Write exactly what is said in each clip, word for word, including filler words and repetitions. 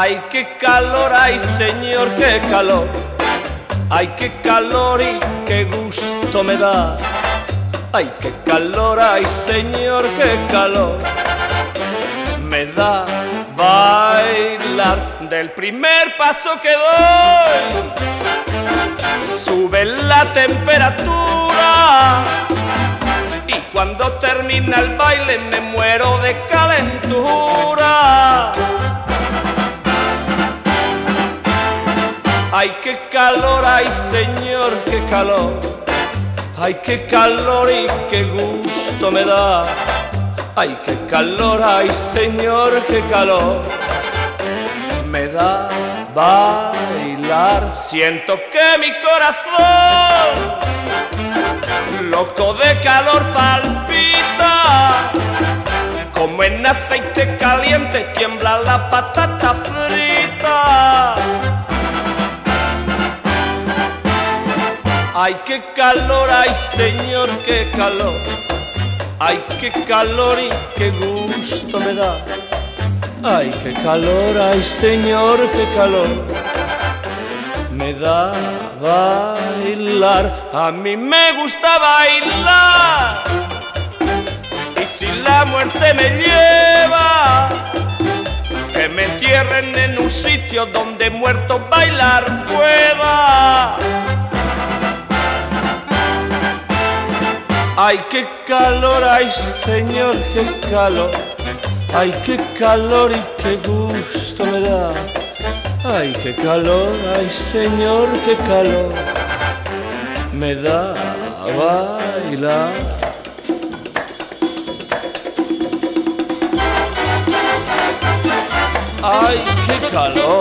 Ay, qué calor, ay señor, qué calor. Ay, qué calor y qué gusto me da. Ay, qué calor, ay señor, qué calor me da bailar. Del primer paso que doy sube la temperatura, y cuando termina el baile me muero de calentura. Ay, qué calor, ay señor, qué calor. Ay, qué calor y qué gusto me da. Ay, qué calor, ay señor, qué calor me da bailar. Siento que mi corazón, loco de calor, palpita. Como en aceite caliente tiembla la patata frita. Ay, qué calor, ay señor, qué calor. Ay, qué calor y qué gusto me da. Ay, qué calor, ay señor, qué calor me da bailar. A mí me gusta bailar, y si la muerte me lleva, que me entierren en un sitio donde muerto bailar pueda. Ay, qué calor, ay señor, qué calor. Ay, qué calor y qué gusto me da. Ay, qué calor, ay señor, qué calor me da bailar. Ay, qué calor.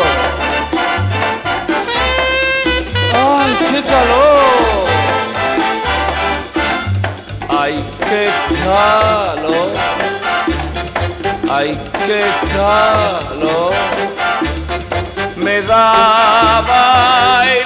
Ay, qué calor. Ay, qué calor. Ay, qué calor me da bailar.